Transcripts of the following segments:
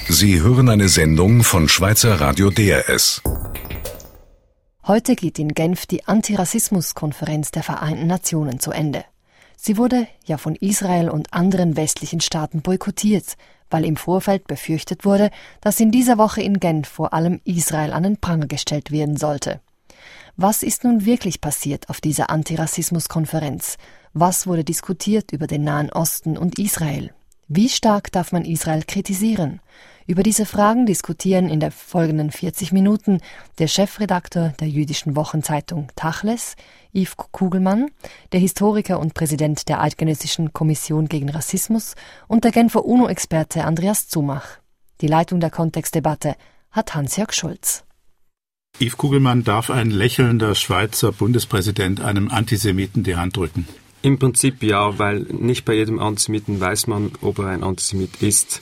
Sie hören eine Sendung von Schweizer Radio DRS. Heute geht in Genf die Antirassismus-Konferenz der Vereinten Nationen zu Ende. Sie wurde ja von Israel und anderen westlichen Staaten boykottiert, weil im Vorfeld befürchtet wurde, dass in dieser Woche in Genf vor allem Israel an den Pranger gestellt werden sollte. Was ist nun wirklich passiert auf dieser Antirassismus-Konferenz? Was wurde diskutiert über den Nahen Osten und Israel? Wie stark darf man Israel kritisieren? Über diese Fragen diskutieren in den folgenden 40 Minuten der Chefredakteur der jüdischen Wochenzeitung Tachles, Yves Kugelmann, der Historiker und Präsident der Eidgenössischen Kommission gegen Rassismus und der Genfer UNO-Experte Andreas Zumach. Die Leitung der Kontextdebatte hat Hans-Jörg Schulz. Yves Kugelmann, darf ein lächelnder Schweizer Bundespräsident einem Antisemiten die Hand drücken? Im Prinzip ja, weil nicht bei jedem Antisemiten weiß man, ob er ein Antisemit ist.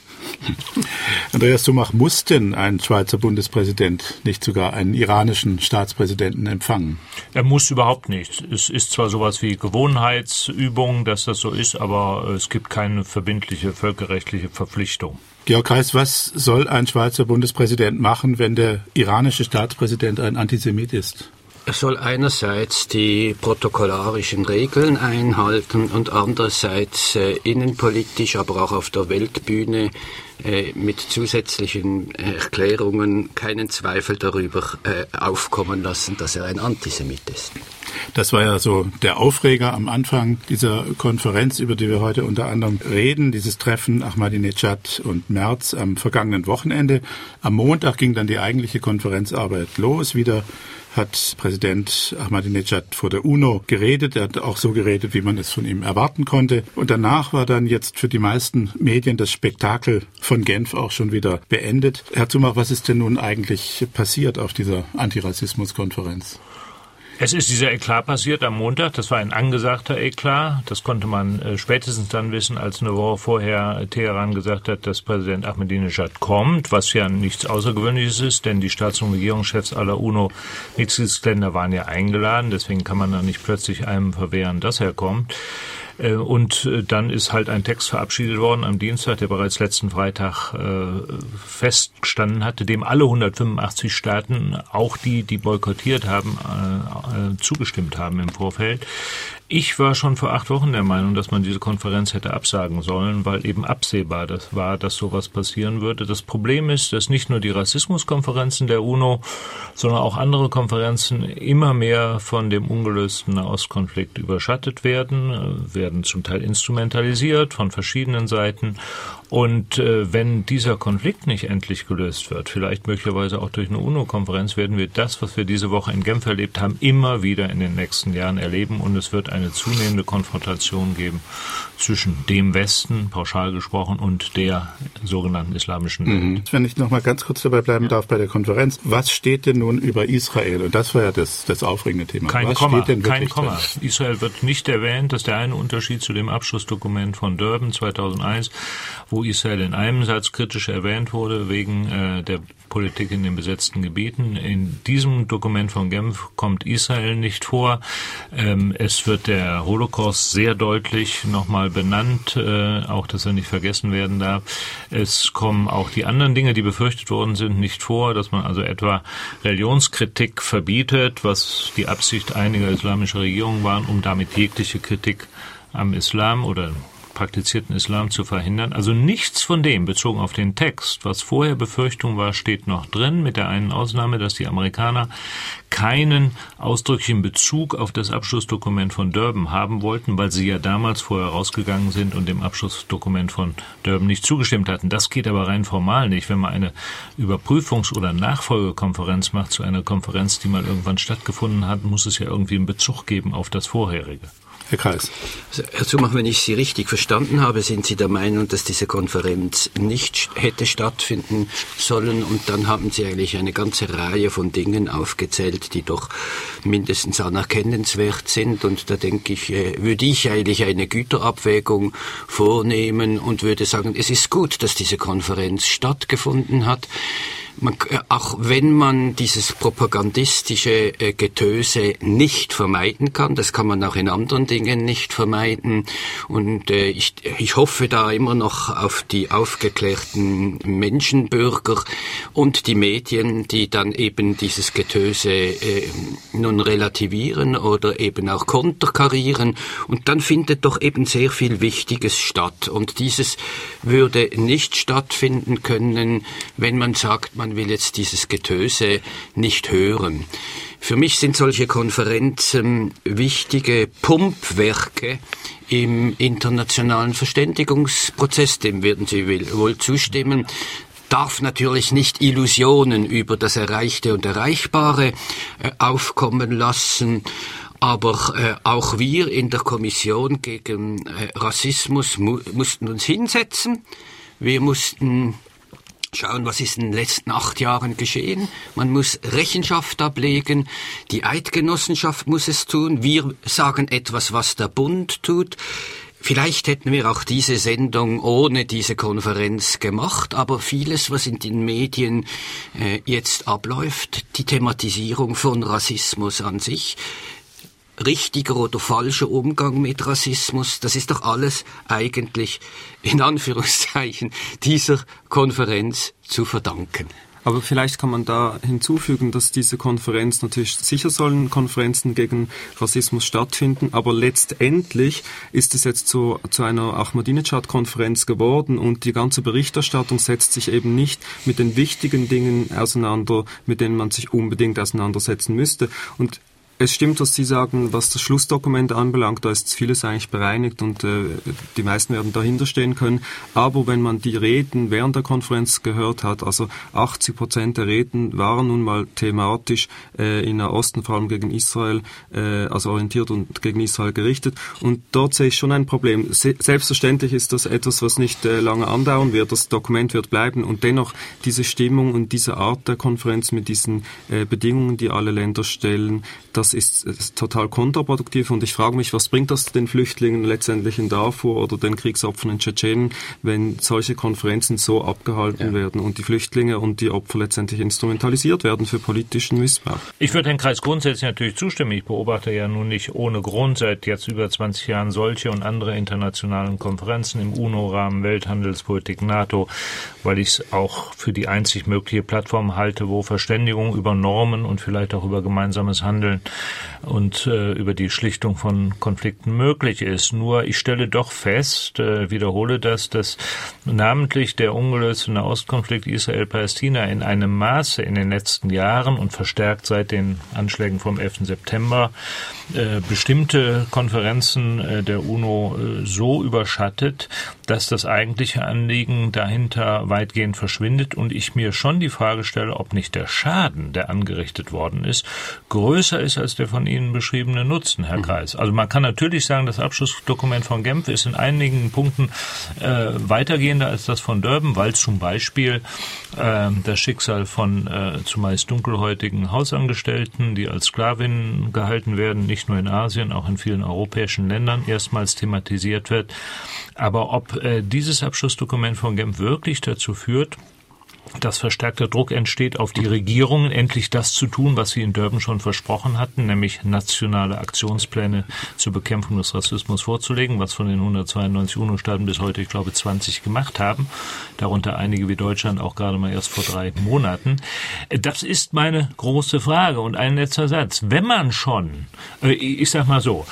Andreas Zumach, muss denn ein Schweizer Bundespräsident nicht sogar einen iranischen Staatspräsidenten empfangen? Er muss überhaupt nicht. Es ist zwar sowas wie Gewohnheitsübung, dass das so ist, aber es gibt keine verbindliche völkerrechtliche Verpflichtung. Georg Heiß, was soll ein Schweizer Bundespräsident machen, wenn der iranische Staatspräsident ein Antisemit ist? Er soll einerseits die protokollarischen Regeln einhalten und andererseits innenpolitisch, aber auch auf der Weltbühne mit zusätzlichen Erklärungen keinen Zweifel darüber aufkommen lassen, dass er ein Antisemit ist. Das war ja so der Aufreger am Anfang dieser Konferenz, über die wir heute unter anderem reden, dieses Treffen Ahmadinejad und Merz am vergangenen Wochenende. Am Montag ging dann die eigentliche Konferenzarbeit los. Wieder hat Präsident Ahmadinejad vor der UNO geredet. Er hat auch so geredet, wie man es von ihm erwarten konnte. Und danach war dann jetzt für die meisten Medien das Spektakel von Genf auch schon wieder beendet. Herr Zumach, was ist denn nun eigentlich passiert auf dieser Antirassismus-Konferenz? Es ist dieser Eklat passiert am Montag. Das war ein angesagter Eklat. Das konnte man spätestens dann wissen, als eine Woche vorher Teheran gesagt hat, dass Präsident Ahmadinejad kommt, was ja nichts Außergewöhnliches ist, denn die Staats- und Regierungschefs aller UNO-Mitgliedsländer waren ja eingeladen. Deswegen kann man da nicht plötzlich einem verwehren, dass er kommt. Und dann ist halt ein Text verabschiedet worden am Dienstag, der bereits letzten Freitag festgestanden hatte, dem alle 185 Staaten, auch die boykottiert haben, zugestimmt haben im Vorfeld. Ich war schon vor 8 Wochen der Meinung, dass man diese Konferenz hätte absagen sollen, weil eben absehbar das war, dass sowas passieren würde. Das Problem ist, dass nicht nur die Rassismuskonferenzen der UNO, sondern auch andere Konferenzen immer mehr von dem ungelösten Nahostkonflikt überschattet werden zum Teil instrumentalisiert von verschiedenen Seiten. Und wenn dieser Konflikt nicht endlich gelöst wird, vielleicht möglicherweise auch durch eine UNO-Konferenz, werden wir das, was wir diese Woche in Genf erlebt haben, immer wieder in den nächsten Jahren erleben. Und es wird eine zunehmende Konfrontation geben zwischen dem Westen, pauschal gesprochen, und der sogenannten islamischen Welt. Wenn ich noch mal ganz kurz dabei bleiben darf bei der Konferenz. Was steht denn nun über Israel? Und das war ja das aufregende Thema. Kein was Komma, steht denn kein wirklich Komma. drin? Israel wird nicht erwähnt. Das ist der eine Unterschied zu dem Abschlussdokument von Durban 2001, wo Israel in einem Satz kritisch erwähnt wurde wegen der Politik in den besetzten Gebieten. In diesem Dokument von Genf kommt Israel nicht vor. Es wird der Holocaust sehr deutlich nochmal benannt, auch dass er nicht vergessen werden darf. Es kommen auch die anderen Dinge, die befürchtet worden sind, nicht vor, dass man also etwa Religionskritik verbietet, was die Absicht einiger islamischer Regierungen war, um damit jegliche Kritik am Islam oder praktizierten Islam zu verhindern. Also nichts von dem, bezogen auf den Text, was vorher Befürchtung war, steht noch drin, mit der einen Ausnahme, dass die Amerikaner keinen ausdrücklichen Bezug auf das Abschlussdokument von Durban haben wollten, weil sie ja damals vorher rausgegangen sind und dem Abschlussdokument von Durban nicht zugestimmt hatten. Das geht aber rein formal nicht. Wenn man eine Überprüfungs- oder Nachfolgekonferenz macht zu einer Konferenz, die mal irgendwann stattgefunden hat, muss es ja irgendwie einen Bezug geben auf das vorherige. Herr Kreis. Also, Herr Zumach, wenn ich Sie richtig verstanden habe, sind Sie der Meinung, dass diese Konferenz nicht hätte stattfinden sollen, und dann haben Sie eigentlich eine ganze Reihe von Dingen aufgezählt, die doch mindestens anerkennenswert sind, und da denke ich, würde ich eigentlich eine Güterabwägung vornehmen und würde sagen, es ist gut, dass diese Konferenz stattgefunden hat. auch wenn man dieses propagandistische Getöse nicht vermeiden kann, das kann man auch in anderen Dingen nicht vermeiden. Und ich hoffe da immer noch auf die aufgeklärten Menschenbürger und die Medien, die dann eben dieses Getöse nun relativieren oder eben auch konterkarieren. Und dann findet doch eben sehr viel Wichtiges statt. Und dieses würde nicht stattfinden können, wenn man sagt, man will jetzt dieses Getöse nicht hören. Für mich sind solche Konferenzen wichtige Pumpwerke im internationalen Verständigungsprozess, dem werden Sie wohl zustimmen. Darf natürlich nicht Illusionen über das Erreichte und Erreichbare aufkommen lassen. Aber auch wir in der Kommission gegen Rassismus mussten uns hinsetzen. Wir mussten schauen, was ist in den letzten 8 Jahren geschehen. Man muss Rechenschaft ablegen. Die Eidgenossenschaft muss es tun. Wir sagen etwas, was der Bund tut. Vielleicht hätten wir auch diese Sendung ohne diese Konferenz gemacht, aber vieles, was in den Medien jetzt abläuft, die Thematisierung von Rassismus an sich, richtiger oder falscher Umgang mit Rassismus, das ist doch alles eigentlich in Anführungszeichen dieser Konferenz zu verdanken. Aber vielleicht kann man da hinzufügen, dass diese Konferenz, natürlich sicher sollen Konferenzen gegen Rassismus stattfinden, aber letztendlich ist es jetzt zu einer Ahmadinejad-Konferenz geworden und die ganze Berichterstattung setzt sich eben nicht mit den wichtigen Dingen auseinander, mit denen man sich unbedingt auseinandersetzen müsste. Und es stimmt, was Sie sagen, was das Schlussdokument anbelangt, da ist vieles eigentlich bereinigt und die meisten werden dahinter stehen können. Aber wenn man die Reden während der Konferenz gehört hat, also 80% der Reden waren nun mal thematisch in Nahosten, vor allem gegen Israel, also orientiert und gegen Israel gerichtet. Und dort sehe ich schon ein Problem. Selbstverständlich ist das etwas, was nicht lange andauern wird. Das Dokument wird bleiben und dennoch diese Stimmung und diese Art der Konferenz mit diesen Bedingungen, die alle Länder stellen, das ist total kontraproduktiv und ich frage mich, was bringt das den Flüchtlingen letztendlich in Darfur oder den Kriegsopfern in Tschetschenien, wenn solche Konferenzen so abgehalten werden und die Flüchtlinge und die Opfer letztendlich instrumentalisiert werden für politischen Missbrauch? Ich würde Herrn Kreis grundsätzlich natürlich zustimmen. Ich beobachte ja nun nicht ohne Grund seit jetzt über 20 Jahren solche und andere internationalen Konferenzen im UNO-Rahmen, Welthandelspolitik, NATO, weil ich es auch für die einzig mögliche Plattform halte, wo Verständigung über Normen und vielleicht auch über gemeinsames Handeln und über die Schlichtung von Konflikten möglich ist. Nur ich stelle doch fest, wiederhole das, dass namentlich der ungelöste Nahostkonflikt Israel-Palästina in einem Maße in den letzten Jahren und verstärkt seit den Anschlägen vom 11. September bestimmte Konferenzen der UNO so überschattet, dass das eigentliche Anliegen dahinter weitgehend verschwindet und ich mir schon die Frage stelle, ob nicht der Schaden, der angerichtet worden ist, größer ist als der von Ihnen beschriebene Nutzen, Herr Kreis. Also man kann natürlich sagen, das Abschlussdokument von Genf ist in einigen Punkten weitergehender als das von Durban, weil zum Beispiel das Schicksal von zumeist dunkelhäutigen Hausangestellten, die als Sklavinnen gehalten werden, nicht nur in Asien, auch in vielen europäischen Ländern erstmals thematisiert wird. Aber ob dieses Abschlussdokument von Genf wirklich dazu führt, dass verstärkter Druck entsteht, auf die Regierungen endlich das zu tun, was sie in Durban schon versprochen hatten, nämlich nationale Aktionspläne zur Bekämpfung des Rassismus vorzulegen, was von den 192 UNO-Staaten bis heute, ich glaube, 20 gemacht haben, darunter einige wie Deutschland auch gerade mal erst vor 3 Monaten. Das ist meine große Frage. Und ein letzter Satz. Wenn man schon, ich sag mal so,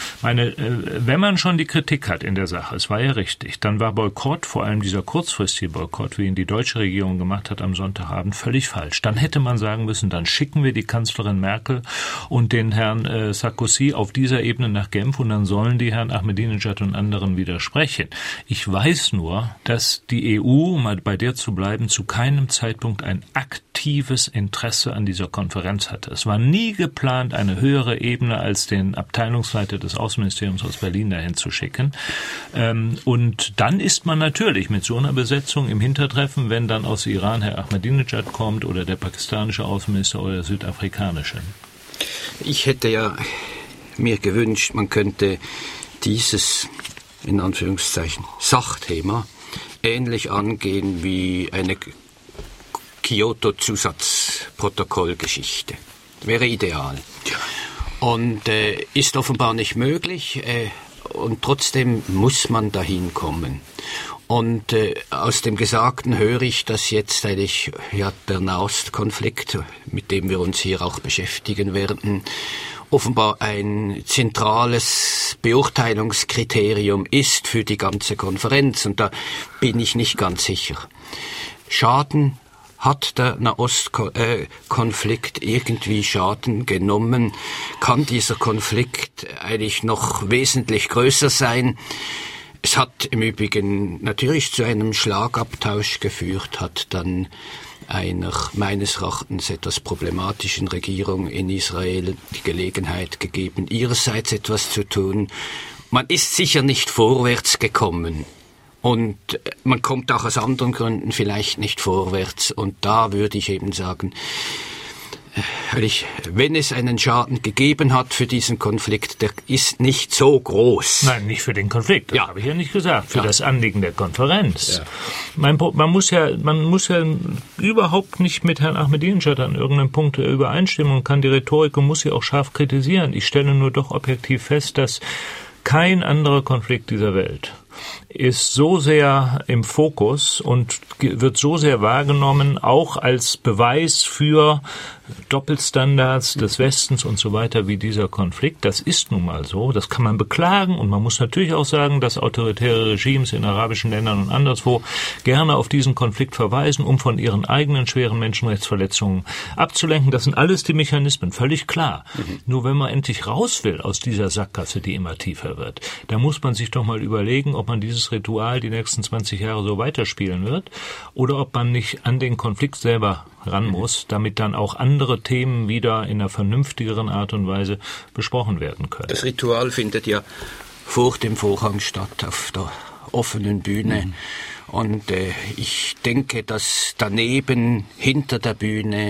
wenn man schon die Kritik hat in der Sache, es war ja richtig, dann war Boykott, vor allem dieser kurzfristige Boykott, wie ihn die deutsche Regierung gemacht hat, am Sonntagabend völlig falsch. Dann hätte man sagen müssen, dann schicken wir die Kanzlerin Merkel und den Herrn Sarkozy auf dieser Ebene nach Genf und dann sollen die Herrn Ahmadinejad und anderen widersprechen. Ich weiß nur, dass die EU, um mal bei der zu bleiben, zu keinem Zeitpunkt ein aktives Interesse an dieser Konferenz hatte. Es war nie geplant, eine höhere Ebene als den Abteilungsleiter des Außenministeriums aus Berlin dahin zu schicken. Und dann ist man natürlich mit so einer Besetzung im Hintertreffen, wenn dann aus Iran Herr Ahmadinejad kommt oder der pakistanische Außenminister oder der südafrikanische. Ich hätte ja mir gewünscht, man könnte dieses, in Anführungszeichen, Sachthema ähnlich angehen wie eine Kyoto-Zusatzprotokollgeschichte. Wäre ideal. Und ist offenbar nicht möglich. Und trotzdem muss man dahin kommen. Und aus dem Gesagten höre ich, dass jetzt eigentlich der Nahostkonflikt, mit dem wir uns hier auch beschäftigen werden, offenbar ein zentrales Beurteilungskriterium ist für die ganze Konferenz. Und da bin ich nicht ganz sicher. Schaden hat der Nahostkonflikt irgendwie Schaden genommen? Kann dieser Konflikt eigentlich noch wesentlich größer sein? Es hat im Übrigen natürlich zu einem Schlagabtausch geführt, hat dann einer meines Erachtens etwas problematischen Regierung in Israel die Gelegenheit gegeben, ihrerseits etwas zu tun. Man ist sicher nicht vorwärts gekommen. Und man kommt auch aus anderen Gründen vielleicht nicht vorwärts. Und da würde ich eben sagen, wenn es einen Schaden gegeben hat für diesen Konflikt, der ist nicht so groß. Nein, nicht für den Konflikt, das habe ich ja nicht gesagt, für das Anliegen der Konferenz. Ja. Man muss ja überhaupt nicht mit Herrn Ahmadinejad an irgendeinem Punkt übereinstimmen und kann die Rhetorik und muss sie auch scharf kritisieren. Ich stelle nur doch objektiv fest, dass kein anderer Konflikt dieser Welt ist so sehr im Fokus und wird so sehr wahrgenommen, auch als Beweis für Doppelstandards des Westens und so weiter wie dieser Konflikt. Das ist nun mal so, das kann man beklagen und man muss natürlich auch sagen, dass autoritäre Regimes in arabischen Ländern und anderswo gerne auf diesen Konflikt verweisen, um von ihren eigenen schweren Menschenrechtsverletzungen abzulenken. Das sind alles die Mechanismen, völlig klar. Nur wenn man endlich raus will aus dieser Sackgasse, die immer tiefer wird, da muss man sich doch mal überlegen, ob man dieses Ritual die nächsten 20 Jahre so weiterspielen wird oder ob man nicht an den Konflikt selber ran muss, damit dann auch andere Themen wieder in einer vernünftigeren Art und Weise besprochen werden können. Das Ritual findet ja vor dem Vorhang statt, auf der offenen Bühne. Und ich denke, dass daneben, hinter der Bühne,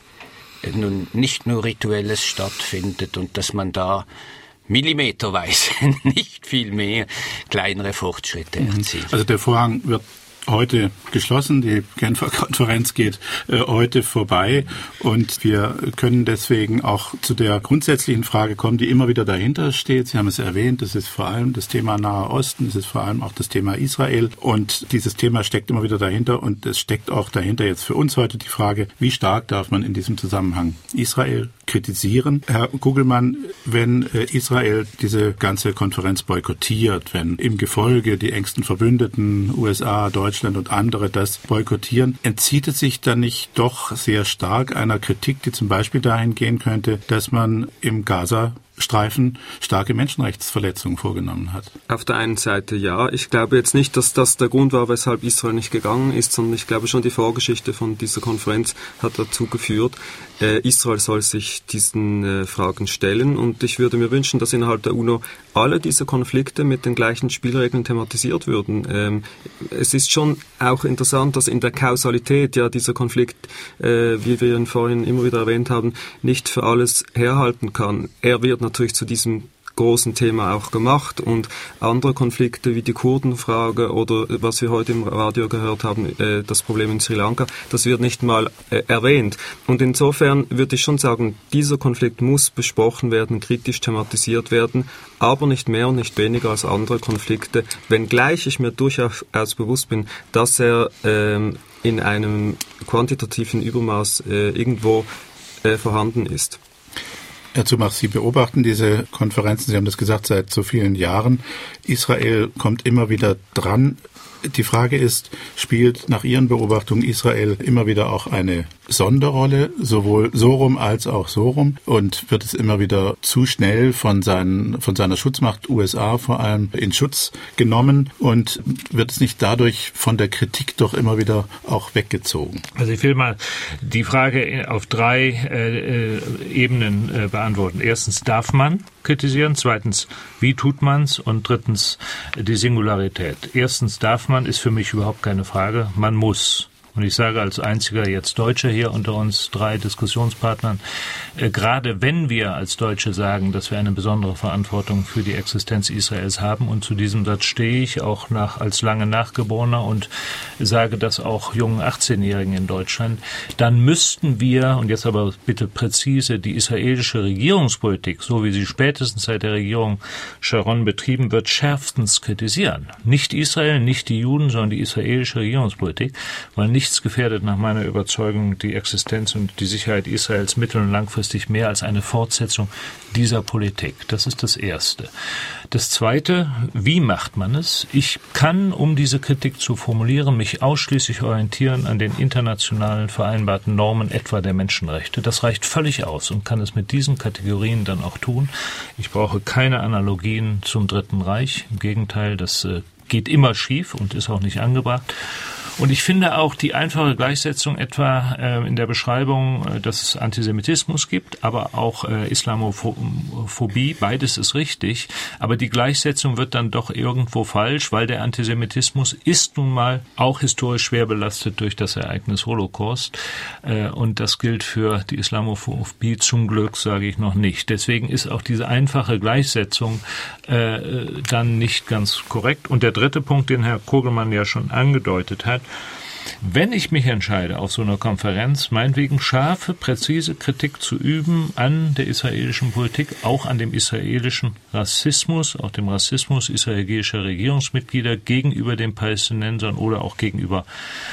nun nicht nur Rituelles stattfindet und dass man da millimeterweise, nicht viel mehr, kleinere Fortschritte erzielt. Also der Vorhang wird heute geschlossen, die Genfer Konferenz geht heute vorbei und wir können deswegen auch zu der grundsätzlichen Frage kommen, die immer wieder dahinter steht. Sie haben es erwähnt, das ist vor allem das Thema Nahe Osten, es ist vor allem auch das Thema Israel und dieses Thema steckt immer wieder dahinter und es steckt auch dahinter jetzt für uns heute die Frage, wie stark darf man in diesem Zusammenhang Israel kritisieren? Herr Gugelmann, wenn Israel diese ganze Konferenz boykottiert, wenn im Gefolge die engsten Verbündeten, USA, Deutschland und andere das boykottieren, entzieht es sich dann nicht doch sehr stark einer Kritik, die zum Beispiel dahin gehen könnte, dass man im Gaza-Streifen starke Menschenrechtsverletzungen vorgenommen hat? Auf der einen Seite ja. Ich glaube jetzt nicht, dass das der Grund war, weshalb Israel nicht gegangen ist, sondern ich glaube schon, die Vorgeschichte von dieser Konferenz hat dazu geführt. Israel soll sich diesen Fragen stellen und ich würde mir wünschen, dass innerhalb der UNO alle diese Konflikte mit den gleichen Spielregeln thematisiert würden. Es ist schon auch interessant, dass in der Kausalität ja dieser Konflikt, wie wir ihn vorhin immer wieder erwähnt haben, nicht für alles herhalten kann. Er wird natürlich zu diesem großen Thema auch gemacht und andere Konflikte wie die Kurdenfrage oder was wir heute im Radio gehört haben, das Problem in Sri Lanka, das wird nicht mal erwähnt. Und insofern würde ich schon sagen, dieser Konflikt muss besprochen werden, kritisch thematisiert werden, aber nicht mehr und nicht weniger als andere Konflikte, wenngleich ich mir durchaus bewusst bin, dass er in einem quantitativen Übermaß irgendwo vorhanden ist. Herr Tzumach, Sie beobachten diese Konferenzen, Sie haben das gesagt, seit so vielen Jahren. Israel kommt immer wieder dran. Die Frage ist, spielt nach Ihren Beobachtungen Israel immer wieder auch eine Sonderrolle, sowohl so rum als auch so rum? Und wird es immer wieder zu schnell von seiner Schutzmacht USA vor allem in Schutz genommen? Und wird es nicht dadurch von der Kritik doch immer wieder auch weggezogen? Also ich will mal die Frage auf 3 Ebenen beantworten. Erstens, darf man kritisieren? Zweitens, wie tut man's? Und drittens, die Singularität. Erstens, darf man, ist für mich überhaupt keine Frage. Man muss Und ich sage als einziger jetzt Deutscher hier unter uns 3 Diskussionspartnern, gerade wenn wir als Deutsche sagen, dass wir eine besondere Verantwortung für die Existenz Israels haben, und zu diesem Satz stehe ich auch als lange Nachgeborener und sage das auch jungen 18-Jährigen in Deutschland, dann müssten wir, und jetzt aber bitte präzise, die israelische Regierungspolitik, so wie sie spätestens seit der Regierung Sharon betrieben wird, schärfstens kritisieren. Nicht Israel, nicht die Juden, sondern die israelische Regierungspolitik, weil nichts gefährdet nach meiner Überzeugung die Existenz und die Sicherheit Israels mittel- und langfristig mehr als eine Fortsetzung dieser Politik. Das ist das Erste. Das Zweite, wie macht man es? Ich kann, um diese Kritik zu formulieren, mich ausschließlich orientieren an den internationalen vereinbarten Normen, etwa der Menschenrechte. Das reicht völlig aus und kann es mit diesen Kategorien dann auch tun. Ich brauche keine Analogien zum Dritten Reich. Im Gegenteil, das geht immer schief und ist auch nicht angebracht. Und ich finde auch die einfache Gleichsetzung etwa in der Beschreibung, dass es Antisemitismus gibt, aber auch Islamophobie, beides ist richtig. Aber die Gleichsetzung wird dann doch irgendwo falsch, weil der Antisemitismus ist nun mal auch historisch schwer belastet durch das Ereignis Holocaust. Und das gilt für die Islamophobie zum Glück, sage ich noch nicht. Deswegen ist auch diese einfache Gleichsetzung dann nicht ganz korrekt. Und der dritte Punkt, den Herr Kogelmann ja schon angedeutet hat, wenn ich mich entscheide, auf so einer Konferenz meinetwegen scharfe, präzise Kritik zu üben an der israelischen Politik, auch an dem israelischen Rassismus, auch dem Rassismus israelischer Regierungsmitglieder gegenüber den Palästinensern oder auch gegenüber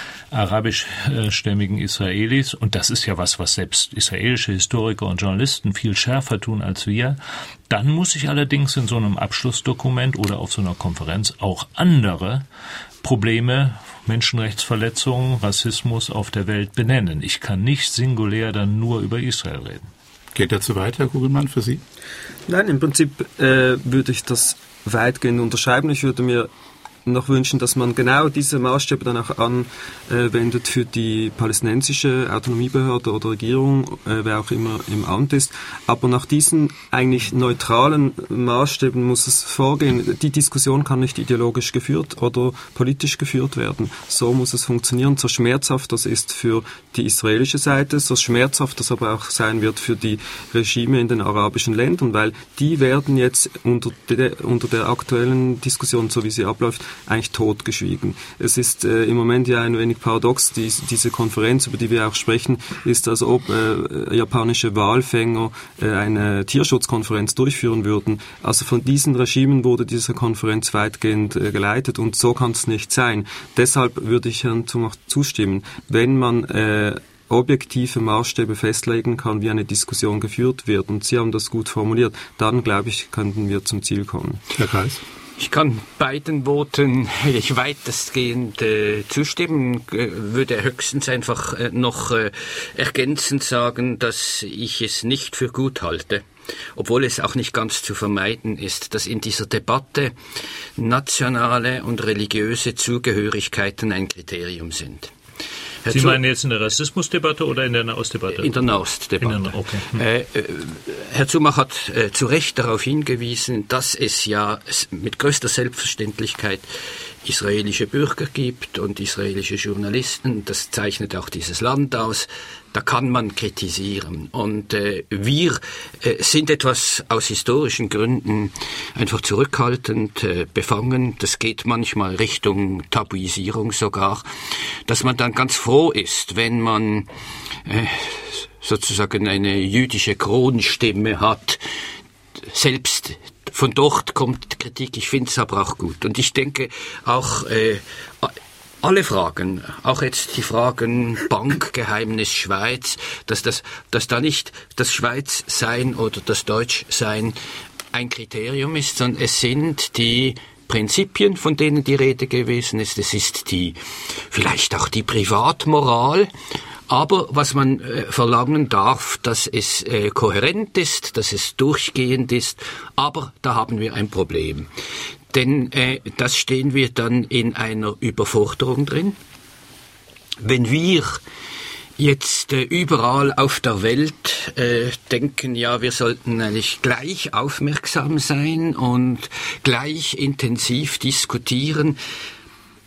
arabischstämmigen Israelis, und das ist ja was selbst israelische Historiker und Journalisten viel schärfer tun als wir, dann muss ich allerdings in so einem Abschlussdokument oder auf so einer Konferenz auch andere Probleme, Menschenrechtsverletzungen, Rassismus auf der Welt benennen. Ich kann nicht singulär dann nur über Israel reden. Geht dazu weiter, Herr Kugelmann, für Sie? Nein, im Prinzip würde ich das weitgehend unterschreiben. Ich würde mir noch wünschen, dass man genau diese Maßstäbe dann auch anwendet für die palästinensische Autonomiebehörde oder Regierung, wer auch immer im Amt ist. Aber nach diesen eigentlich neutralen Maßstäben muss es vorgehen. Die Diskussion kann nicht ideologisch geführt oder politisch geführt werden. So muss es funktionieren. So schmerzhaft das ist für die israelische Seite, so schmerzhaft das aber auch sein wird für die Regime in den arabischen Ländern, weil die werden jetzt unter der aktuellen Diskussion, so wie sie abläuft, eigentlich totgeschwiegen. Es ist im Moment ja ein wenig paradox, diese Konferenz, über die wir auch sprechen, ist, als ob japanische Walfänger eine Tierschutzkonferenz durchführen würden. Also von diesen Regimen wurde diese Konferenz weitgehend geleitet, und so kann es nicht sein. Deshalb würde ich Herrn Zumach zustimmen. Wenn man objektive Maßstäbe festlegen kann, wie eine Diskussion geführt wird, und Sie haben das gut formuliert, dann, glaube ich, könnten wir zum Ziel kommen. Herr Kreis? Ich kann beiden Voten weitestgehend zustimmen, würde höchstens einfach noch ergänzend sagen, dass ich es nicht für gut halte, obwohl es auch nicht ganz zu vermeiden ist, dass in dieser Debatte nationale und religiöse Zugehörigkeiten ein Kriterium sind. Sie meinen jetzt in der Rassismusdebatte oder in der Nahostdebatte? In der Nahostdebatte. Okay. Herr Zumach hat zu Recht darauf hingewiesen, dass es ja mit größter Selbstverständlichkeit israelische Bürger gibt und israelische Journalisten. Das zeichnet auch dieses Land aus. Da kann man kritisieren. Und wir sind etwas aus historischen Gründen einfach zurückhaltend, befangen. Das geht manchmal Richtung Tabuisierung sogar, dass man dann ganz froh ist, wenn man sozusagen eine jüdische Kronstimme hat. Selbst von dort kommt Kritik. Ich finde es aber auch gut. Und ich denke auch alle Fragen, auch jetzt die Fragen Bankgeheimnis Schweiz, dass da nicht das Schweizsein oder das Deutschsein ein Kriterium ist, sondern es sind die Prinzipien, von denen die Rede gewesen ist. Es ist vielleicht auch die Privatmoral. Aber was man verlangen darf, dass es kohärent ist, dass es durchgehend ist, aber da haben wir ein Problem. Denn das stehen wir dann in einer Überforderung drin. Wenn wir jetzt überall auf der Welt denken, ja, wir sollten eigentlich gleich aufmerksam sein und gleich intensiv diskutieren,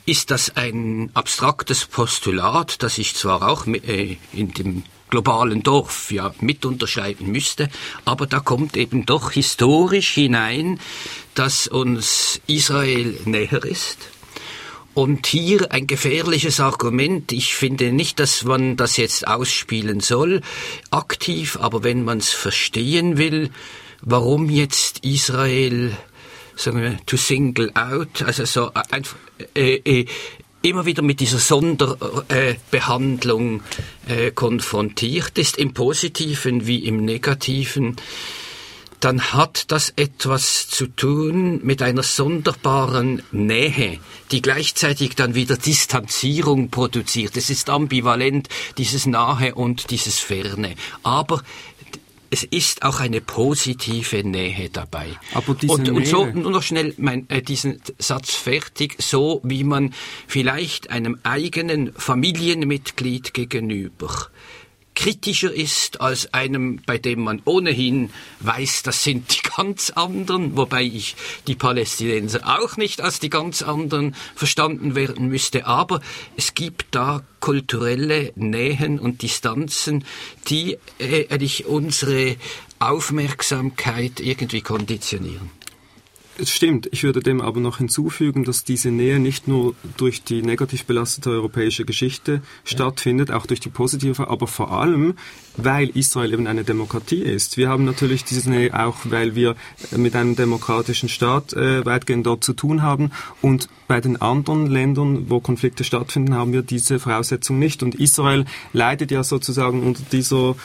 ist das ein abstraktes Postulat, das ich zwar auch in dem globalen Dorf ja mit unterschreiben müsste, aber da kommt eben doch historisch hinein, dass uns Israel näher ist. Und hier ein gefährliches Argument. Ich finde nicht, dass man das jetzt ausspielen soll, aktiv, aber wenn man es verstehen will, warum jetzt Israel, sagen wir, to single out, also so einfach immer wieder mit dieser Sonderbehandlung konfrontiert ist, im Positiven wie im Negativen, dann hat das etwas zu tun mit einer sonderbaren Nähe, die gleichzeitig dann wieder Distanzierung produziert. Es ist ambivalent, dieses Nahe und dieses Ferne. Aber es ist auch eine positive Nähe dabei. Aber diese Nähe. Und so, nur noch schnell diesen Satz fertig, so wie man vielleicht einem eigenen Familienmitglied gegenüber kritischer ist als einem, bei dem man ohnehin weiß, das sind die ganz anderen, wobei ich die Palästinenser auch nicht als die ganz anderen verstanden werden müsste. Aber es gibt da kulturelle Nähen und Distanzen, die eigentlich unsere Aufmerksamkeit irgendwie konditionieren. Es stimmt, ich würde dem aber noch hinzufügen, dass diese Nähe nicht nur durch die negativ belastete europäische Geschichte stattfindet, auch durch die positive, aber vor allem, weil Israel eben eine Demokratie ist. Wir haben natürlich diese Nähe auch, weil wir mit einem demokratischen Staat weitgehend dort zu tun haben, und bei den anderen Ländern, wo Konflikte stattfinden, haben wir diese Voraussetzung nicht. Und Israel leidet ja sozusagen unter dieser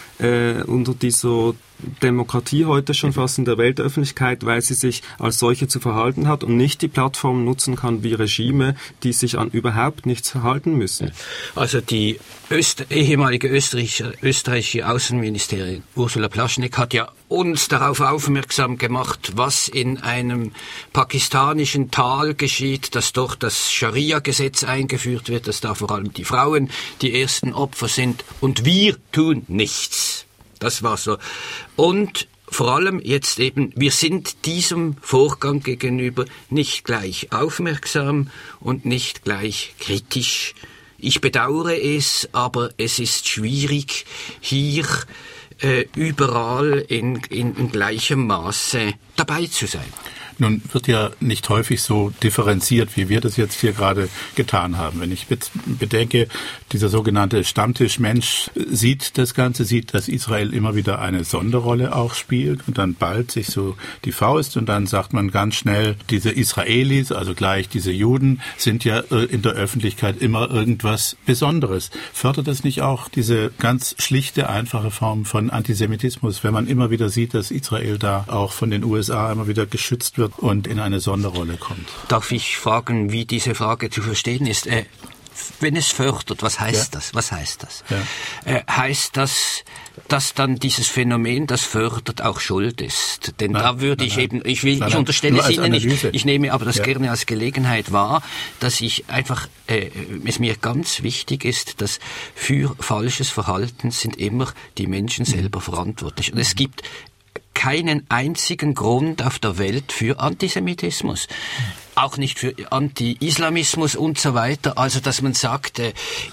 Demokratie heute schon fast in der Weltöffentlichkeit, weil sie sich als solche zu verhalten hat und nicht die Plattform nutzen kann wie Regime, die sich an überhaupt nichts verhalten müssen. Also die ehemalige österreichische Außenministerin Ursula Plaschnik hat ja uns darauf aufmerksam gemacht, was in einem pakistanischen Tal geschieht, dass dort das Scharia-Gesetz eingeführt wird, dass da vor allem die Frauen die ersten Opfer sind, und wir tun nichts. Das war so. Und vor allem jetzt eben, wir sind diesem Vorgang gegenüber nicht gleich aufmerksam und nicht gleich kritisch. Ich bedauere es, aber es ist schwierig, hier überall in gleichem Maße dabei zu sein. Nun wird ja nicht häufig so differenziert, wie wir das jetzt hier gerade getan haben. Wenn ich bedenke, dieser sogenannte Stammtischmensch sieht das Ganze, sieht, dass Israel immer wieder eine Sonderrolle auch spielt und dann ballt sich so die Faust und dann sagt man ganz schnell, diese Israelis, also gleich diese Juden, sind ja in der Öffentlichkeit immer irgendwas Besonderes. Fördert das nicht auch diese ganz schlichte, einfache Form von Antisemitismus, wenn man immer wieder sieht, dass Israel da auch von den USA immer wieder geschützt wird und in eine Sonderrolle kommt? Darf ich fragen, wie diese Frage zu verstehen ist? Wenn es fördert, was heißt das? Was heißt das? Ja. Heißt das, dass dann dieses Phänomen, das fördert, auch schuld ist? Denn da würde ich unterstelle es Ihnen nicht, ich nehme aber das gerne als Gelegenheit wahr, dass es mir ganz wichtig ist, dass für falsches Verhalten sind immer die Menschen selber verantwortlich. Und es gibt keinen einzigen Grund auf der Welt für Antisemitismus. Auch nicht für Anti-Islamismus und so weiter. Also, dass man sagt,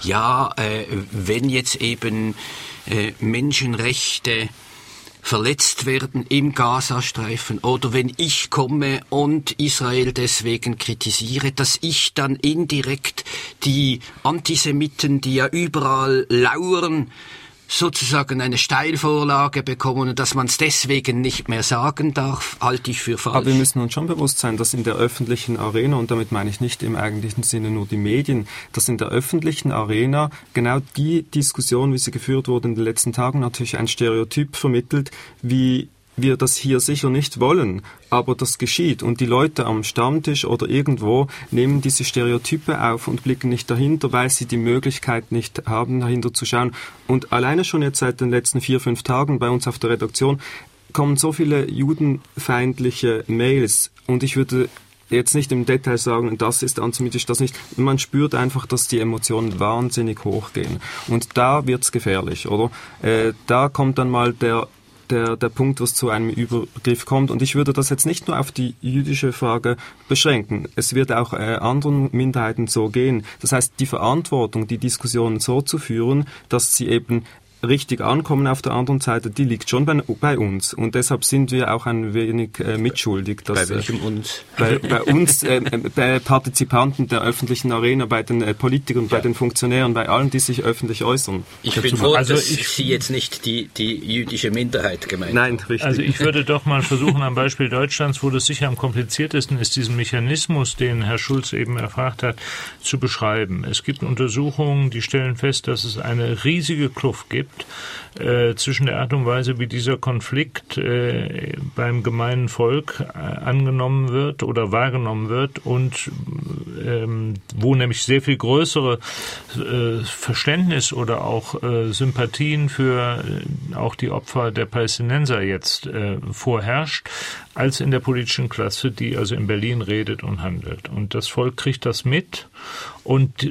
wenn jetzt eben Menschenrechte verletzt werden im Gazastreifen oder wenn ich komme und Israel deswegen kritisiere, dass ich dann indirekt die Antisemiten, die ja überall lauern, sozusagen eine Steilvorlage bekommen und dass man es deswegen nicht mehr sagen darf, halte ich für falsch. Aber wir müssen uns schon bewusst sein, dass in der öffentlichen Arena, und damit meine ich nicht im eigentlichen Sinne nur die Medien, dass in der öffentlichen Arena genau die Diskussion, wie sie geführt wurde in den letzten Tagen, natürlich ein Stereotyp vermittelt, wie wir das hier sicher nicht wollen, aber das geschieht. Und die Leute am Stammtisch oder irgendwo nehmen diese Stereotype auf und blicken nicht dahinter, weil sie die Möglichkeit nicht haben, dahinter zu schauen. Und alleine schon jetzt seit den letzten 4-5 Tagen bei uns auf der Redaktion kommen so viele judenfeindliche Mails. Und ich würde jetzt nicht im Detail sagen, das ist antisemitisch, das nicht. Man spürt einfach, dass die Emotionen wahnsinnig hochgehen. Und da wird's gefährlich, oder? Da kommt dann mal der der Punkt, wo es zu einem Übergriff kommt. Und ich würde das jetzt nicht nur auf die jüdische Frage beschränken. Es wird auch anderen Minderheiten so gehen. Das heißt, die Verantwortung, die Diskussionen so zu führen, dass sie eben richtig ankommen auf der anderen Seite, die liegt schon bei uns. Und deshalb sind wir auch ein wenig mitschuldig. Dass, bei welchem uns? Bei uns, bei Partizipanten der öffentlichen Arena, bei den Politikern, bei den Funktionären, bei allen, die sich öffentlich äußern. Ich bin froh, dass Sie jetzt nicht die jüdische Minderheit gemeint haben. Nein, richtig. Also ich würde doch mal versuchen, am Beispiel Deutschlands, wo das sicher am kompliziertesten ist, diesen Mechanismus, den Herr Schulz eben erfragt hat, zu beschreiben. Es gibt Untersuchungen, die stellen fest, dass es eine riesige Kluft gibt zwischen der Art und Weise, wie dieser Konflikt beim gemeinen Volk angenommen wird oder wahrgenommen wird und wo nämlich sehr viel größere Verständnis oder auch Sympathien für auch die Opfer der Palästinenser jetzt vorherrscht, als in der politischen Klasse, die also in Berlin redet und handelt. Und das Volk kriegt das mit und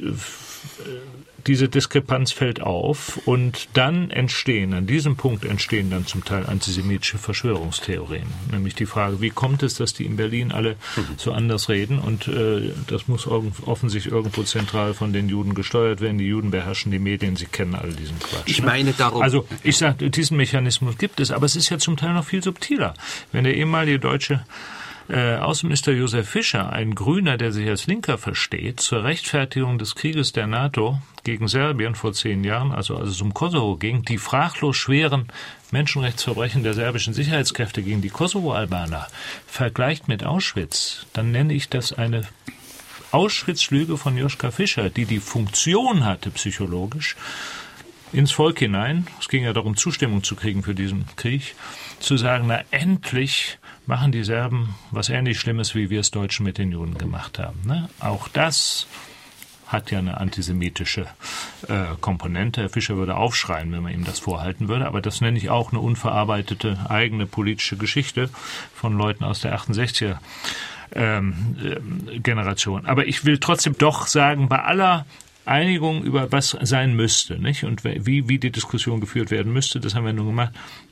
diese Diskrepanz fällt auf und dann an diesem Punkt entstehen dann zum Teil antisemitische Verschwörungstheorien. Nämlich die Frage, wie kommt es, dass die in Berlin alle so anders reden? Und das muss offensichtlich irgendwo zentral von den Juden gesteuert werden. Die Juden beherrschen die Medien, sie kennen all diesen Quatsch. Ich meine darum. Also ich sage, diesen Mechanismus gibt es, aber es ist ja zum Teil noch viel subtiler. Wenn der ehemalige deutsche Außenminister Josef Fischer, ein Grüner, der sich als Linker versteht, zur Rechtfertigung des Krieges der NATO gegen Serbien vor 10 Jahren, also als es um Kosovo ging, die fraglos schweren Menschenrechtsverbrechen der serbischen Sicherheitskräfte gegen die Kosovo-Albaner vergleicht mit Auschwitz, dann nenne ich das eine Auschwitz-Lüge von Joschka Fischer, die Funktion hatte, psychologisch, ins Volk hinein, es ging ja darum, Zustimmung zu kriegen für diesen Krieg, zu sagen, na endlich machen die Serben was ähnlich Schlimmes, wie wir es Deutschen mit den Juden gemacht haben. Ne? Auch das hat ja eine antisemitische Komponente. Herr Fischer würde aufschreien, wenn man ihm das vorhalten würde, aber das nenne ich auch eine unverarbeitete eigene politische Geschichte von Leuten aus der 68er Generation. Aber ich will trotzdem doch sagen, bei aller Einigung über was sein müsste, nicht? Und wie die Diskussion geführt werden müsste, das haben wir nun gemacht.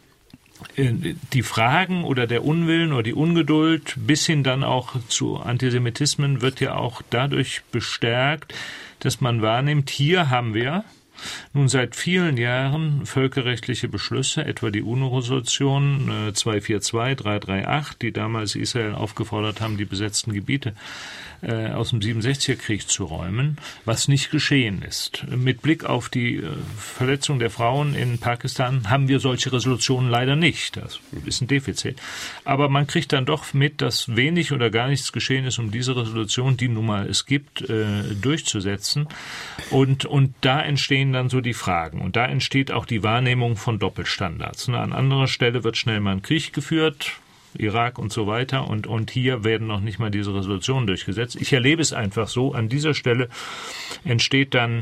Die Fragen oder der Unwillen oder die Ungeduld bis hin dann auch zu Antisemitismen wird ja auch dadurch bestärkt, dass man wahrnimmt, hier haben wir nun seit vielen Jahren völkerrechtliche Beschlüsse, etwa die UNO-Resolution 242, 338, die damals Israel aufgefordert haben, die besetzten Gebiete aus dem 67er-Krieg zu räumen, was nicht geschehen ist. Mit Blick auf die Verletzung der Frauen in Pakistan haben wir solche Resolutionen leider nicht. Das ist ein Defizit. Aber man kriegt dann doch mit, dass wenig oder gar nichts geschehen ist, um diese Resolution, die nun mal es gibt, durchzusetzen. Und da entstehen dann so die Fragen. Und da entsteht auch die Wahrnehmung von Doppelstandards. An anderer Stelle wird schnell mal ein Krieg geführt, Irak und so weiter. Und hier werden noch nicht mal diese Resolutionen durchgesetzt. Ich erlebe es einfach so. An dieser Stelle entsteht dann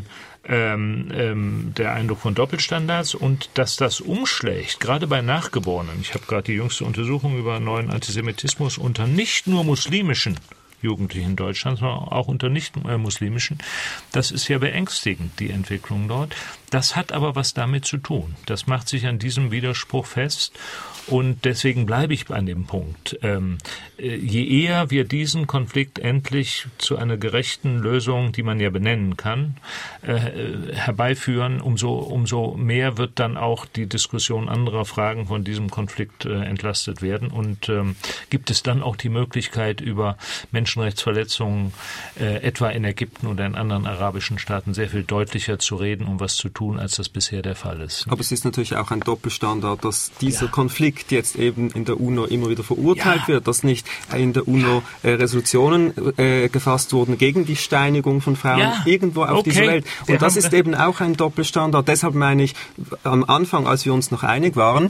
der Eindruck von Doppelstandards und dass das umschlägt, gerade bei Nachgeborenen. Ich habe gerade die jüngste Untersuchung über neuen Antisemitismus unter nicht nur muslimischen Jugendlichen in Deutschland, sondern auch unter nicht-muslimischen. Das ist ja beängstigend, die Entwicklung dort. Das hat aber was damit zu tun. Das macht sich an diesem Widerspruch fest. Und deswegen bleibe ich an dem Punkt. Je eher wir diesen Konflikt endlich zu einer gerechten Lösung, die man ja benennen kann, herbeiführen, umso mehr wird dann auch die Diskussion anderer Fragen von diesem Konflikt entlastet werden. Und gibt es dann auch die Möglichkeit, über Menschenrechtsverletzungen etwa in Ägypten oder in anderen arabischen Staaten sehr viel deutlicher zu reden, um was zu tun, als das bisher der Fall ist. Aber es ist natürlich auch ein Doppelstandard, dass dieser Konflikt jetzt eben in der UNO immer wieder verurteilt wird, dass nicht in der UNO Resolutionen gefasst wurden gegen die Steinigung von Frauen irgendwo auf dieser Welt. Und das ist eben auch ein Doppelstandard. Deshalb meine ich, am Anfang, als wir uns noch einig waren,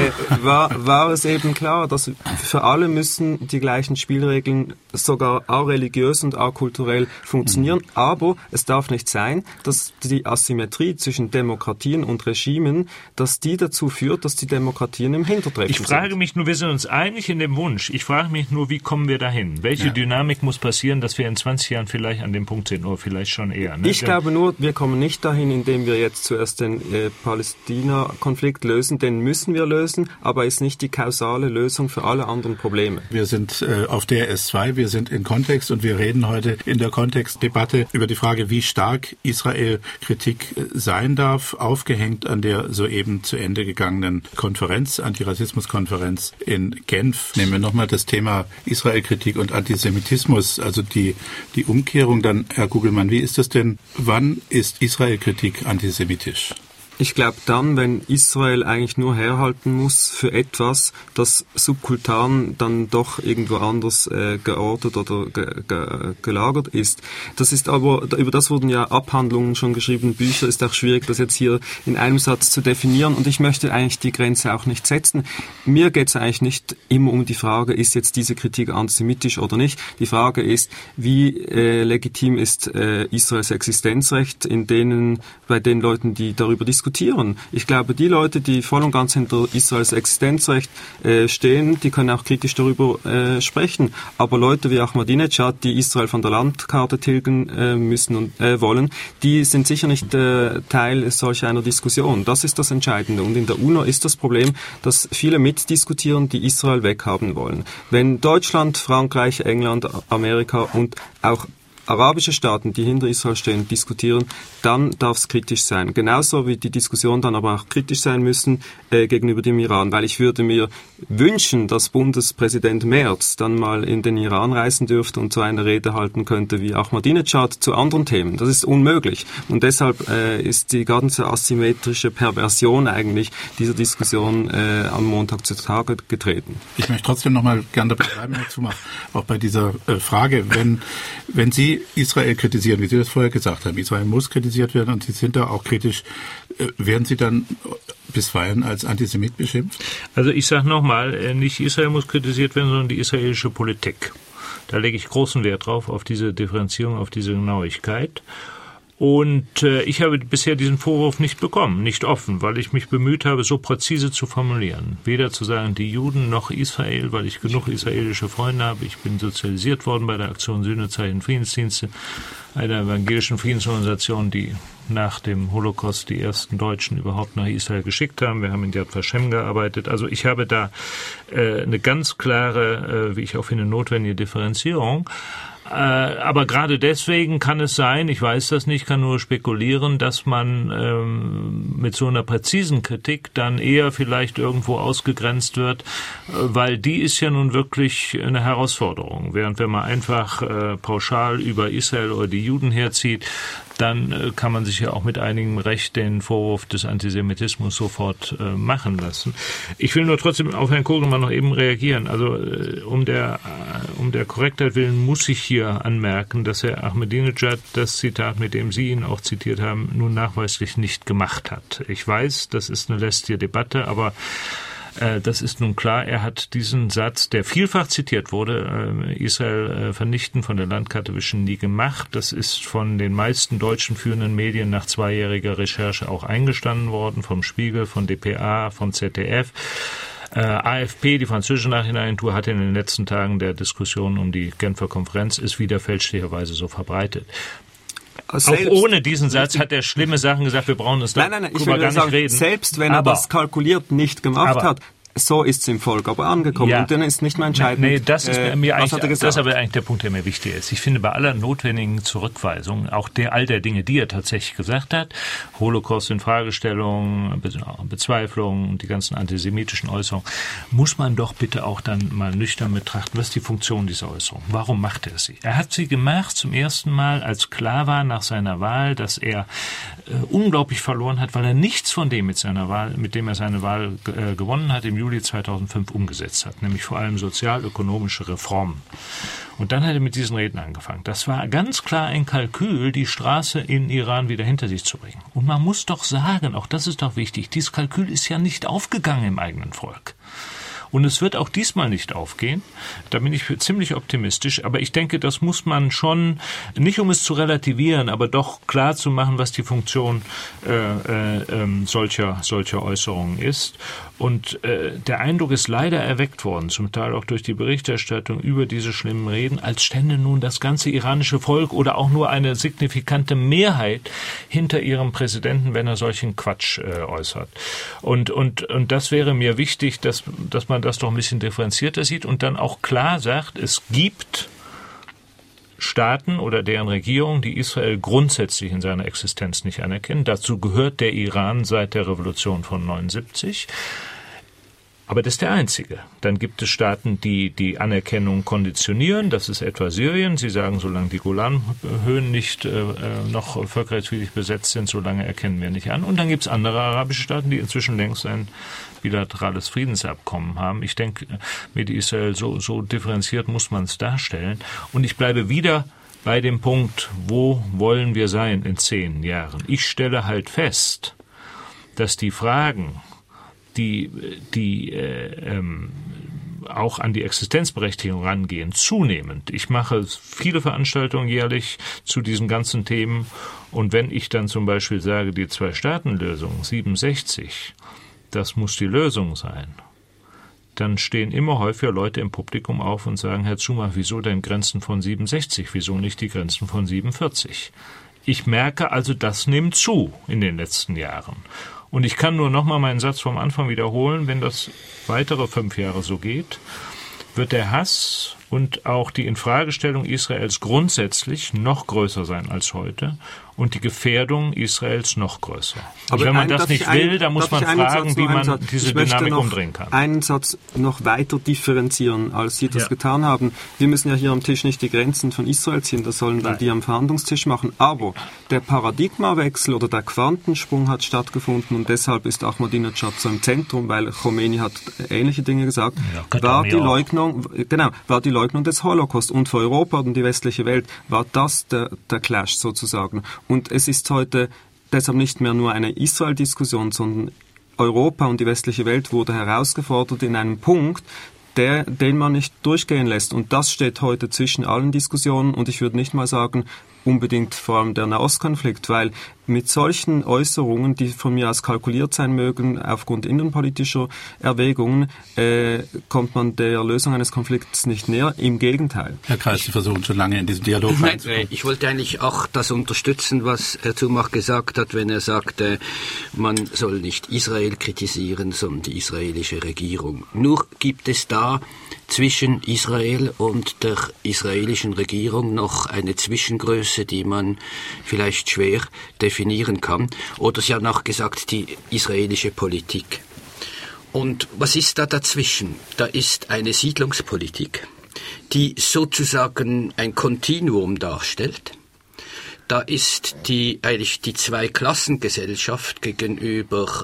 war es eben klar, dass für alle müssen die gleichen Spielregeln sogar areligiös und akulturell funktionieren. Aber es darf nicht sein, dass die Asymmetrie zwischen zwischen Demokratien und Regimen, dass die dazu führt, dass die Demokratien im Hintertreffen sind. Ich frage mich nur, wir sind uns einig in dem Wunsch. Ich frage mich nur, wie kommen wir dahin? Welche Dynamik muss passieren, dass wir in 20 Jahren vielleicht an dem Punkt sind, oder vielleicht schon eher? Ne? Ich glaube nur, wir kommen nicht dahin, indem wir jetzt zuerst den Palästina-Konflikt lösen. Den müssen wir lösen, aber ist nicht die kausale Lösung für alle anderen Probleme. Wir sind auf DRS2, wir sind in Kontext und wir reden heute in der Kontextdebatte über die Frage, wie stark Israel-Kritik sein darf, aufgehängt an der soeben zu Ende gegangenen Konferenz, Antirassismus-Konferenz in Genf. Nehmen wir nochmal das Thema Israel-Kritik und Antisemitismus, also die Umkehrung dann, Herr Kugelmann, wie ist das denn? Wann ist Israel-Kritik antisemitisch? Ich glaube dann, wenn Israel eigentlich nur herhalten muss für etwas, das subkultan dann doch irgendwo anders geortet oder gelagert ist. Das ist aber, über das wurden ja Abhandlungen schon geschrieben, Bücher, ist auch schwierig, das jetzt hier in einem Satz zu definieren und ich möchte eigentlich die Grenze auch nicht setzen. Mir geht es eigentlich nicht immer um die Frage, ist jetzt diese Kritik antisemitisch oder nicht. Die Frage ist, wie legitim ist Israels Existenzrecht bei den Leuten, die darüber diskutieren. Ich glaube, die Leute, die voll und ganz hinter Israels Existenzrecht stehen, die können auch kritisch darüber sprechen. Aber Leute wie Ahmadinejad, die Israel von der Landkarte tilgen müssen und wollen, die sind sicher nicht Teil solch einer Diskussion. Das ist das Entscheidende. Und in der UNO ist das Problem, dass viele mitdiskutieren, die Israel weghaben wollen. Wenn Deutschland, Frankreich, England, Amerika und auch arabische Staaten, die hinter Israel stehen, diskutieren, dann darf es kritisch sein. Genauso wie die Diskussion dann aber auch kritisch sein müssen gegenüber dem Iran, weil ich würde mir wünschen, dass Bundespräsident Merz dann mal in den Iran reisen dürfte und so eine Rede halten könnte wie Ahmadinejad zu anderen Themen. Das ist unmöglich. Und deshalb ist die ganze asymmetrische Perversion eigentlich dieser Diskussion am Montag zutage getreten. Ich möchte trotzdem noch mal gerne dabei bleiben, Herr Zumach, auch bei dieser Frage, wenn Sie Israel kritisieren, wie Sie das vorher gesagt haben, Israel muss kritisiert werden und Sie sind da auch kritisch, werden Sie dann bisweilen als Antisemit beschimpft? Also ich sage nochmal, nicht Israel muss kritisiert werden, sondern die israelische Politik. Da lege ich großen Wert drauf, auf diese Differenzierung, auf diese Genauigkeit. Und ich habe bisher diesen Vorwurf nicht bekommen, nicht offen, weil ich mich bemüht habe, so präzise zu formulieren. Weder zu sagen, die Juden noch Israel, weil ich genug israelische Freunde habe. Ich bin sozialisiert worden bei der Aktion Sühnezeichen Friedensdienste, einer evangelischen Friedensorganisation, die nach dem Holocaust die ersten Deutschen überhaupt nach Israel geschickt haben. Wir haben in Yad Vashem gearbeitet. Also ich habe da eine ganz klare, wie ich auch finde, notwendige Differenzierung. Aber gerade deswegen kann es sein, ich weiß das nicht, kann nur spekulieren, dass man mit so einer präzisen Kritik dann eher vielleicht irgendwo ausgegrenzt wird, weil die ist ja nun wirklich eine Herausforderung. Während wenn man einfach pauschal über Israel oder die Juden herzieht, dann kann man sich ja auch mit einigem Recht den Vorwurf des Antisemitismus sofort machen lassen. Ich will nur trotzdem auf Herrn Kugelmann noch eben reagieren. Also um der Korrektheit willen muss ich hier anmerken, dass Herr Ahmadinejad das Zitat, mit dem Sie ihn auch zitiert haben, nun nachweislich nicht gemacht hat. Ich weiß, das ist eine lästige Debatte, aber das ist nun klar, er hat diesen Satz, der vielfach zitiert wurde, Israel vernichten, von der Landkarte wischen, nie gemacht. Das ist von den meisten deutschen führenden Medien nach 2-jähriger Recherche auch eingestanden worden, vom Spiegel, von dpa, vom ZDF. AFP, die französische Nachrichtenagentur, hat in den letzten Tagen der Diskussion um die Genfer Konferenz ist wieder fälschlicherweise so verbreitet. Auch ohne diesen Satz hat er schlimme Sachen gesagt, wir brauchen es darüber gar nicht reden. Selbst wenn er das kalkuliert nicht gemacht hat, so ist es im Volk aber angekommen. Ja. Und dann ist nicht mehr entscheidend, das ist mir eigentlich, das ist aber eigentlich der Punkt, der mir wichtig ist. Ich finde, bei aller notwendigen Zurückweisung, auch all der Dinge, die er tatsächlich gesagt hat, Holocaust in Fragestellung, Bezweiflung und die ganzen antisemitischen Äußerungen, muss man doch bitte auch dann mal nüchtern betrachten, was ist die Funktion dieser Äußerung? Warum macht er sie? Er hat sie gemacht zum ersten Mal, als klar war nach seiner Wahl, dass er unglaublich verloren hat, weil er nichts von dem mit dem er seine Wahl gewonnen hat, im Juli 2005 umgesetzt hat, nämlich vor allem sozial-ökonomische Reformen. Und dann hat er mit diesen Reden angefangen. Das war ganz klar ein Kalkül, die Straße in Iran wieder hinter sich zu bringen. Und man muss doch sagen, auch das ist doch wichtig, dieses Kalkül ist ja nicht aufgegangen im eigenen Volk. Und es wird auch diesmal nicht aufgehen. Da bin ich ziemlich optimistisch. Aber ich denke, das muss man schon, nicht um es zu relativieren, aber doch klar zu machen, was die Funktion solcher Äußerungen ist. Und der Eindruck ist leider erweckt worden, zum Teil auch durch die Berichterstattung über diese schlimmen Reden, als stände nun das ganze iranische Volk oder auch nur eine signifikante Mehrheit hinter ihrem Präsidenten, wenn er solchen Quatsch äußert. Und das wäre mir wichtig, dass man das doch ein bisschen differenzierter sieht und dann auch klar sagt, es gibt Staaten oder deren Regierungen, die Israel grundsätzlich in seiner Existenz nicht anerkennen. Dazu gehört der Iran seit der Revolution von 79. Aber das ist der einzige. Dann gibt es Staaten, die die Anerkennung konditionieren. Das ist etwa Syrien. Sie sagen, solange die Golanhöhen nicht noch völkerrechtswidrig besetzt sind, solange erkennen wir nicht an. Und dann gibt es andere arabische Staaten, die inzwischen längst ein bilaterales Friedensabkommen haben. Ich denke, mit Israel so differenziert muss man es darstellen. Und ich bleibe wieder bei dem Punkt, wo wollen wir sein in 10 Jahren? Ich stelle halt fest, dass die Fragen, die auch an die Existenzberechtigung rangehen, zunehmend. Ich mache viele Veranstaltungen jährlich zu diesen ganzen Themen. Und wenn ich dann zum Beispiel sage, die 2-Staaten-Lösung 67, das muss die Lösung sein, dann stehen immer häufiger Leute im Publikum auf und sagen, Herr Zuma, wieso denn Grenzen von 67? Wieso nicht die Grenzen von 47? Ich merke also, das nimmt zu in den letzten Jahren. Und ich kann nur nochmal meinen Satz vom Anfang wiederholen, wenn das weitere 5 Jahre so geht, wird der Hass und auch die Infragestellung Israels grundsätzlich noch größer sein als heute und die Gefährdung Israels noch größer. Aber wenn man das nicht will, dann muss man fragen, wie man diese Dynamik umdrehen kann. Einen Satz noch weiter differenzieren, als Sie das getan haben. Wir müssen ja hier am Tisch nicht die Grenzen von Israel ziehen, das sollen dann die am Verhandlungstisch machen. Aber der Paradigmawechsel oder der Quantensprung hat stattgefunden und deshalb ist Ahmadinejad so im Zentrum, weil Khomeini hat ähnliche Dinge gesagt, war die Leugnung des Holocaust. Und für Europa und die westliche Welt war das der Clash sozusagen. Und es ist heute deshalb nicht mehr nur eine Israel-Diskussion, sondern Europa und die westliche Welt wurde herausgefordert in einem Punkt, den man nicht durchgehen lässt. Und das steht heute zwischen allen Diskussionen und ich würde nicht mal sagen, unbedingt vor allem der Nahostkonflikt, weil mit solchen Äußerungen, die von mir aus kalkuliert sein mögen, aufgrund innenpolitischer Erwägungen, kommt man der Lösung eines Konflikts nicht näher. Im Gegenteil. Herr Kreis, Sie versuchen schon lange in diesem Dialog reinzukommen. Ich wollte eigentlich auch das unterstützen, was Herr Zumach gesagt hat, wenn er sagte, man soll nicht Israel kritisieren, sondern die israelische Regierung. Nur gibt es da zwischen Israel und der israelischen Regierung noch eine Zwischengröße, die man vielleicht schwer definieren kann. Oder Sie haben auch gesagt, die israelische Politik. Und was ist da dazwischen? Da ist eine Siedlungspolitik, die sozusagen ein Kontinuum darstellt. Da ist eigentlich die Zweiklassengesellschaft gegenüber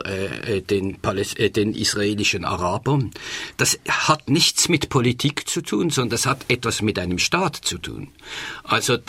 den israelischen Arabern. Das hat nichts mit Politik zu tun, sondern das hat etwas mit einem Staat zu tun. Also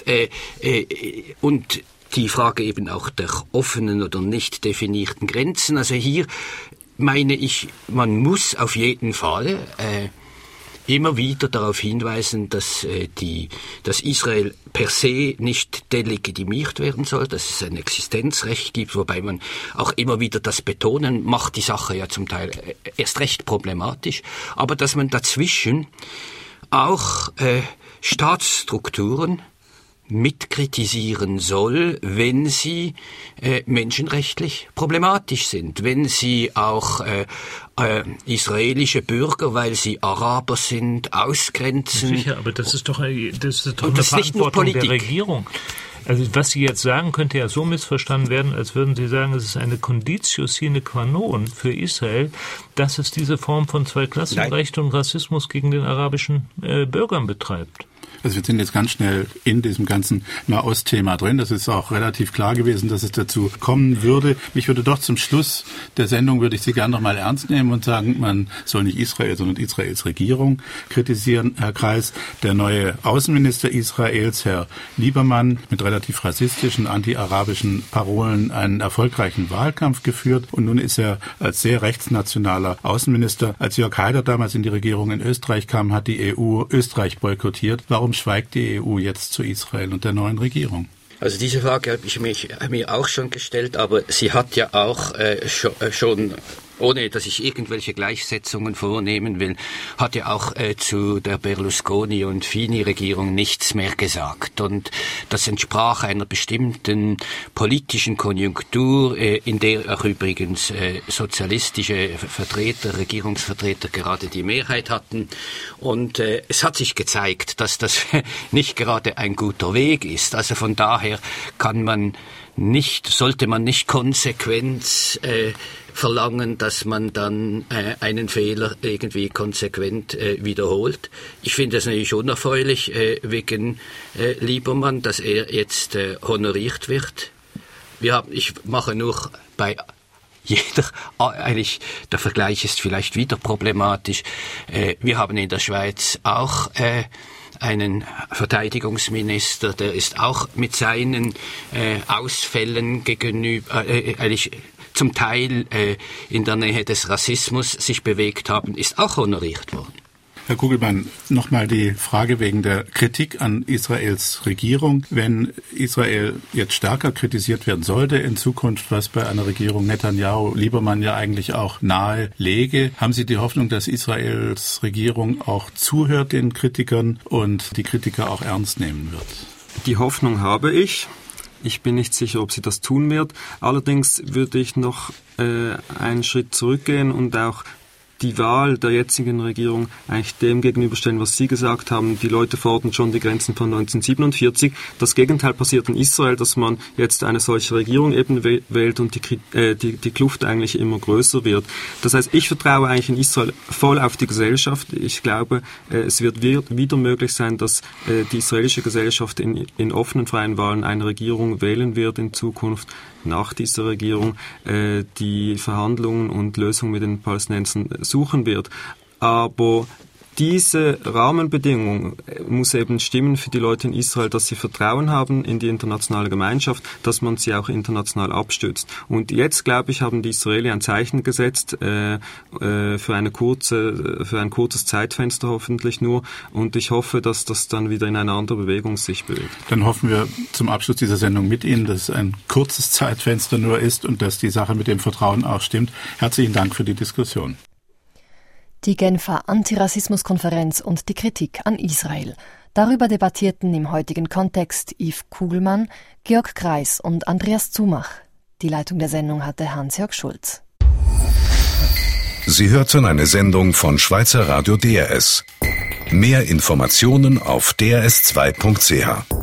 und die Frage eben auch der offenen oder nicht definierten Grenzen. Also hier meine ich, man muss auf jeden Fall immer wieder darauf hinweisen, dass Israel per se nicht delegitimiert werden soll, dass es ein Existenzrecht gibt, wobei man auch immer wieder das betonen, macht die Sache ja zum Teil erst recht problematisch, aber dass man dazwischen auch Staatsstrukturen mitkritisieren soll, wenn sie menschenrechtlich problematisch sind, wenn sie auch israelische Bürger, weil sie Araber sind, ausgrenzen. Sicher, aber das ist doch eine Verantwortung der Regierung. Also was Sie jetzt sagen, könnte ja so missverstanden werden, als würden Sie sagen, es ist eine Conditio sine qua non für Israel, dass es diese Form von Zweiklassenrecht und Rassismus gegen den arabischen Bürgern betreibt. Also wir sind jetzt ganz schnell in diesem ganzen Nahost-Thema drin. Das ist auch relativ klar gewesen, dass es dazu kommen würde. Mich würde doch zum Schluss der Sendung, würde ich Sie gerne noch mal ernst nehmen und sagen, man soll nicht Israel, sondern Israels Regierung kritisieren. Herr Kreis, der neue Außenminister Israels, Herr Liebermann, mit relativ rassistischen, anti-arabischen Parolen einen erfolgreichen Wahlkampf geführt. Und nun ist er als sehr rechtsnationaler Außenminister. Als Jörg Haider damals in die Regierung in Österreich kam, hat die EU Österreich boykottiert. Warum schweigt die EU jetzt zu Israel und der neuen Regierung? Also diese Frage habe ich mir auch schon gestellt, aber sie hat ja auch schon, ohne dass ich irgendwelche Gleichsetzungen vornehmen will, hat ja auch zu der Berlusconi- und Fini-Regierung nichts mehr gesagt. Und das entsprach einer bestimmten politischen Konjunktur, in der auch übrigens sozialistische Regierungsvertreter gerade die Mehrheit hatten. Und es hat sich gezeigt, dass das nicht gerade ein guter Weg ist. Also von daher sollte man nicht konsequent verlangen, dass man dann einen Fehler irgendwie konsequent wiederholt. Ich finde es natürlich unerfreulich wegen Liebermann, dass er jetzt honoriert wird. Ich mache nur bei eigentlich, der Vergleich ist vielleicht wieder problematisch. Wir haben in der Schweiz auch einen Verteidigungsminister, der ist auch mit seinen Ausfällen gegenüber eigentlich zum Teil in der Nähe des Rassismus sich bewegt haben, ist auch honoriert worden. Herr Kugelmann, nochmal die Frage wegen der Kritik an Israels Regierung. Wenn Israel jetzt stärker kritisiert werden sollte in Zukunft, was bei einer Regierung Netanyahu Liebermann ja eigentlich auch nahe läge, haben Sie die Hoffnung, dass Israels Regierung auch zuhört den Kritikern und die Kritiker auch ernst nehmen wird? Die Hoffnung habe ich. Ich bin nicht sicher, ob sie das tun wird. Allerdings würde ich noch einen Schritt zurückgehen und auch die Wahl der jetzigen Regierung eigentlich dem gegenüberstellen, was Sie gesagt haben. Die Leute fordern schon die Grenzen von 1947. Das Gegenteil passiert in Israel, dass man jetzt eine solche Regierung eben wählt und die Kluft eigentlich immer größer wird. Das heißt, ich vertraue eigentlich in Israel voll auf die Gesellschaft. Ich glaube, es wird wieder möglich sein, dass die israelische Gesellschaft in offenen, freien Wahlen eine Regierung wählen wird in Zukunft. Nach dieser Regierung die Verhandlungen und Lösungen mit den Palästinensern suchen wird. Aber diese Rahmenbedingung muss eben stimmen für die Leute in Israel, dass sie Vertrauen haben in die internationale Gemeinschaft, dass man sie auch international abstützt. Und jetzt, glaube ich, haben die Israelis ein Zeichen gesetzt für ein kurzes Zeitfenster hoffentlich nur. Und ich hoffe, dass das dann wieder in eine andere Bewegung sich bewegt. Dann hoffen wir zum Abschluss dieser Sendung mit Ihnen, dass es ein kurzes Zeitfenster nur ist und dass die Sache mit dem Vertrauen auch stimmt. Herzlichen Dank für die Diskussion. Die Genfer Antirassismuskonferenz und die Kritik an Israel. Darüber debattierten im heutigen Kontext Yves Kugelmann, Georg Kreis und Andreas Zumach. Die Leitung der Sendung hatte Hans-Jörg Schulz. Sie hörten eine Sendung von Schweizer Radio DRS. Mehr Informationen auf drs2.ch.